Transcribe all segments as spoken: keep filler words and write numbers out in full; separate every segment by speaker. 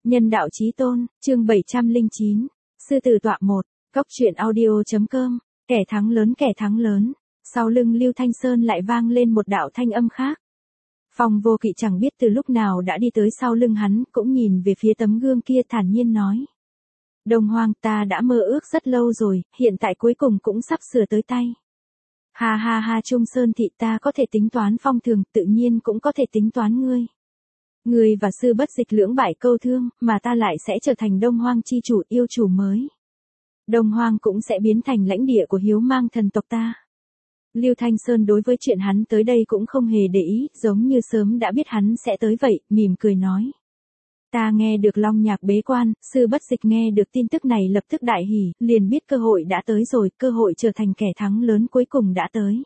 Speaker 1: Nhân đạo chí tôn, chương bảy trăm lẻ chín, sư tử tọa một, cốc truyện audio.com, kẻ thắng lớn kẻ thắng lớn, sau lưng Lưu Thanh Sơn lại vang lên một đạo thanh âm khác. Phong Vô Kỵ chẳng biết từ lúc nào đã đi tới sau lưng hắn, cũng nhìn về phía tấm gương kia thản nhiên nói. Đông Hoang, ta đã mơ ước rất lâu rồi, hiện tại cuối cùng cũng sắp sửa tới tay. Ha ha ha, Trung Sơn thị, ta có thể tính toán phong thường, tự nhiên cũng có thể tính toán ngươi. Ngươi và sư bất dịch lưỡng bại câu thương, mà ta lại sẽ trở thành Đông Hoang chi chủ, yêu chủ mới. Đông Hoang cũng sẽ biến thành lãnh địa của hiếu mang thần tộc ta. Lưu Thanh Sơn đối với chuyện hắn tới đây cũng không hề để ý, giống như sớm đã biết hắn sẽ tới vậy, mỉm cười nói. Ta nghe được Long Nhạc bế quan, sư bất dịch nghe được tin tức này lập tức đại hỉ, liền biết cơ hội đã tới rồi, cơ hội trở thành kẻ thắng lớn cuối cùng đã tới.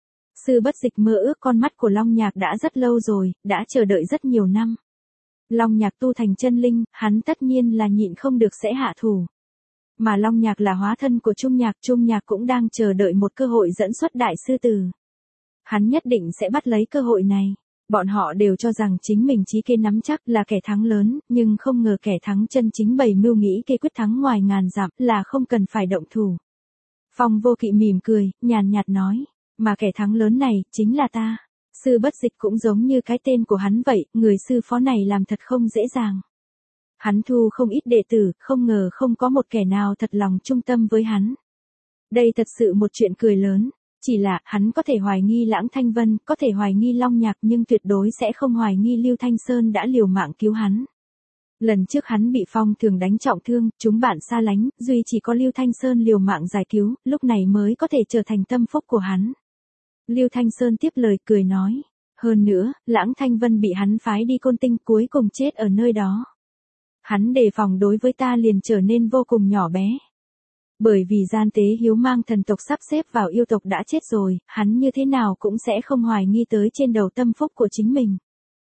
Speaker 1: Sư bất dịch mơ ước con mắt của Long Nhạc đã rất lâu rồi, đã chờ đợi rất nhiều năm. Long Nhạc tu thành chân linh, hắn tất nhiên là nhịn không được sẽ hạ thủ. Mà Long Nhạc là hóa thân của Trung Nhạc, Trung Nhạc cũng đang chờ đợi một cơ hội dẫn xuất đại sư tử. Hắn nhất định sẽ bắt lấy cơ hội này. Bọn họ đều cho rằng chính mình trí kế nắm chắc là kẻ thắng lớn, nhưng không ngờ kẻ thắng chân chính bày mưu nghĩ kế quyết thắng ngoài ngàn dặm là không cần phải động thủ. Phong Vô Kỵ mỉm cười, nhàn nhạt nói, mà kẻ thắng lớn này, chính là ta. Sư bất dịch cũng giống như cái tên của hắn vậy, người sư phó này làm thật không dễ dàng. Hắn thu không ít đệ tử, không ngờ không có một kẻ nào thật lòng trung tâm với hắn. Đây thật sự một chuyện cười lớn. Chỉ là, hắn có thể hoài nghi Lãng Thanh Vân, có thể hoài nghi Long Nhạc nhưng tuyệt đối sẽ không hoài nghi Lưu Thanh Sơn đã liều mạng cứu hắn. Lần trước hắn bị Phong Thường đánh trọng thương, chúng bạn xa lánh, duy chỉ có Lưu Thanh Sơn liều mạng giải cứu, lúc này mới có thể trở thành tâm phúc của hắn. Lưu Thanh Sơn tiếp lời cười nói, hơn nữa, Lãng Thanh Vân bị hắn phái đi Côn Tinh cuối cùng chết ở nơi đó. Hắn đề phòng đối với ta liền trở nên vô cùng nhỏ bé. Bởi vì gian tế hiếu mang thần tộc sắp xếp vào yêu tộc đã chết rồi, hắn như thế nào cũng sẽ không hoài nghi tới trên đầu tâm phúc của chính mình.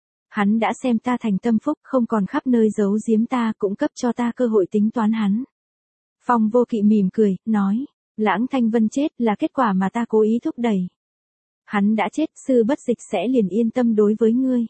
Speaker 1: Hắn đã xem ta thành tâm phúc, không còn khắp nơi giấu giếm ta, cũng cấp cho ta cơ hội tính toán hắn. Phong Vô Kỵ mỉm cười, nói, Lãng Thanh Vân chết là kết quả mà ta cố ý thúc đẩy. Hắn đã chết, sư bất dịch sẽ liền yên tâm đối với ngươi.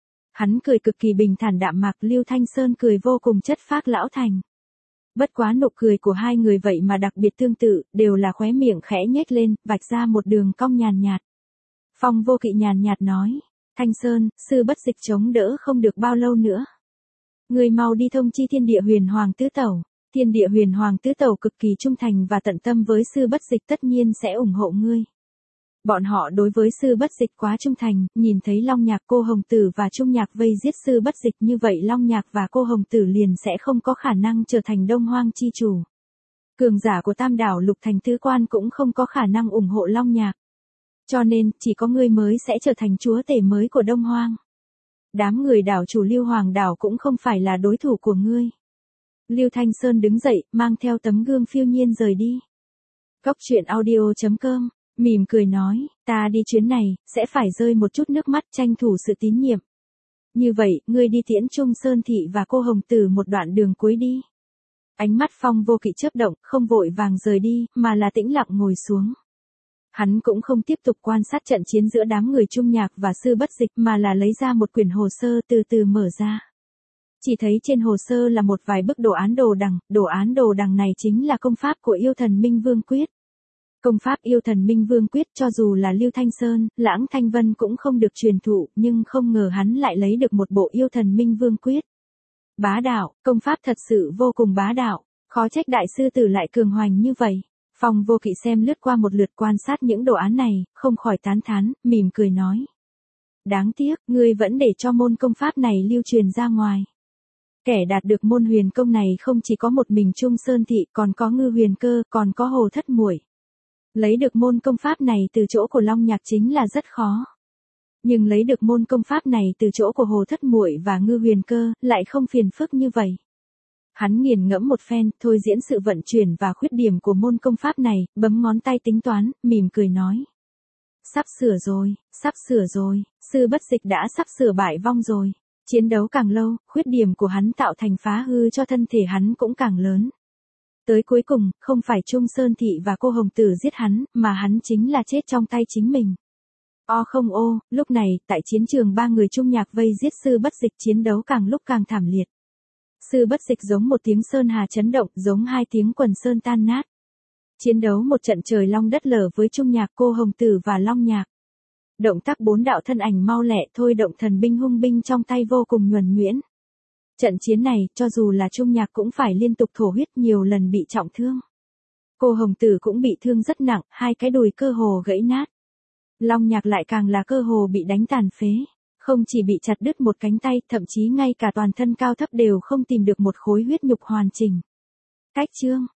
Speaker 1: Hắn cười cực kỳ bình thản đạm mạc, Lưu Thanh Sơn cười vô cùng chất phác lão thành. Bất quá nụ cười của hai người vậy mà đặc biệt tương tự, đều là khóe miệng khẽ nhếch lên, vạch ra một đường cong nhàn nhạt. Phong Vô Kỵ nhàn nhạt nói, Thanh Sơn, sư bất dịch chống đỡ không được bao lâu nữa. Người mau đi thông chi thiên địa huyền hoàng tứ tẩu, thiên địa huyền hoàng tứ tẩu cực kỳ trung thành và tận tâm với sư bất dịch tất nhiên sẽ ủng hộ ngươi. Bọn họ đối với sư bất dịch quá trung thành, nhìn thấy Long Nhạc cô Hồng Tử và Trung Nhạc vây giết sư bất dịch như vậy Long Nhạc và cô Hồng Tử liền sẽ không có khả năng trở thành Đông Hoang chi chủ. Cường giả của Tam Đảo Lục Thành Tứ Quan cũng không có khả năng ủng hộ Long Nhạc. Cho nên, chỉ có ngươi mới sẽ trở thành chúa tể mới của Đông Hoang. Đám người đảo chủ Lưu Hoàng đảo cũng không phải là đối thủ của ngươi. Lưu Thanh Sơn đứng dậy, mang theo tấm gương phiêu nhiên rời đi. Cốc truyện audio.com mỉm cười nói, ta đi chuyến này, sẽ phải rơi một chút nước mắt tranh thủ sự tín nhiệm. Như vậy, ngươi đi tiễn Trung Sơn Thị và cô Hồng Tử một đoạn đường cuối đi. Ánh mắt Phong Vô Kỵ chớp động, không vội vàng rời đi, mà là tĩnh lặng ngồi xuống. Hắn cũng không tiếp tục quan sát trận chiến giữa đám người Trung Nhạc và sư bất dịch mà là lấy ra một quyển hồ sơ từ từ mở ra. Chỉ thấy trên hồ sơ là một vài bức đồ án đồ đằng, đồ án đồ đằng này chính là công pháp của yêu thần Minh Vương Quyết. Công pháp yêu thần Minh Vương Quyết cho dù là Lưu Thanh Sơn, Lãng Thanh Vân cũng không được truyền thụ, nhưng không ngờ hắn lại lấy được một bộ yêu thần Minh Vương Quyết. Bá đạo, công pháp thật sự vô cùng bá đạo, khó trách đại sư tử lại cường hoành như vậy. Phong Vô Kỵ xem lướt qua một lượt quan sát những đồ án này, không khỏi tán thán, mỉm cười nói. Đáng tiếc, ngươi vẫn để cho môn công pháp này lưu truyền ra ngoài. Kẻ đạt được môn huyền công này không chỉ có một mình Trung Sơn Thị, còn có Ngư Huyền Cơ, còn có Hồ Thất Muội. Lấy được môn công pháp này từ chỗ của Long Nhạc chính là rất khó. Nhưng lấy được môn công pháp này từ chỗ của Hồ Thất Muội và Ngư Huyền Cơ, lại không phiền phức như vậy. Hắn nghiền ngẫm một phen, thôi diễn sự vận chuyển và khuyết điểm của môn công pháp này, bấm ngón tay tính toán, mỉm cười nói. Sắp sửa rồi, sắp sửa rồi, sư bất dịch đã sắp sửa bại vong rồi. Chiến đấu càng lâu, khuyết điểm của hắn tạo thành phá hư cho thân thể hắn cũng càng lớn. Tới cuối cùng, không phải Trung Sơn Thị và cô Hồng Tử giết hắn, mà hắn chính là chết trong tay chính mình. O không ô, lúc này, tại chiến trường ba người Trung Nhạc vây giết sư bất dịch chiến đấu càng lúc càng thảm liệt. Sư bất dịch giống một tiếng sơn hà chấn động, giống hai tiếng quần sơn tan nát. Chiến đấu một trận trời long đất lở với Trung Nhạc, Cô Hồng Tử và Long Nhạc. Động tác bốn đạo thân ảnh mau lẹ thôi động thần binh hung binh trong tay vô cùng nhuần nhuyễn. Trận chiến này, cho dù là Trung Nhạc cũng phải liên tục thổ huyết, nhiều lần bị trọng thương. Cô Hồng Tử cũng bị thương rất nặng, hai cái đùi cơ hồ gãy nát. Long Nhạc lại càng là cơ hồ bị đánh tàn phế. Không chỉ bị chặt đứt một cánh tay, thậm chí ngay cả toàn thân cao thấp đều không tìm được một khối huyết nhục hoàn chỉnh. Cách chương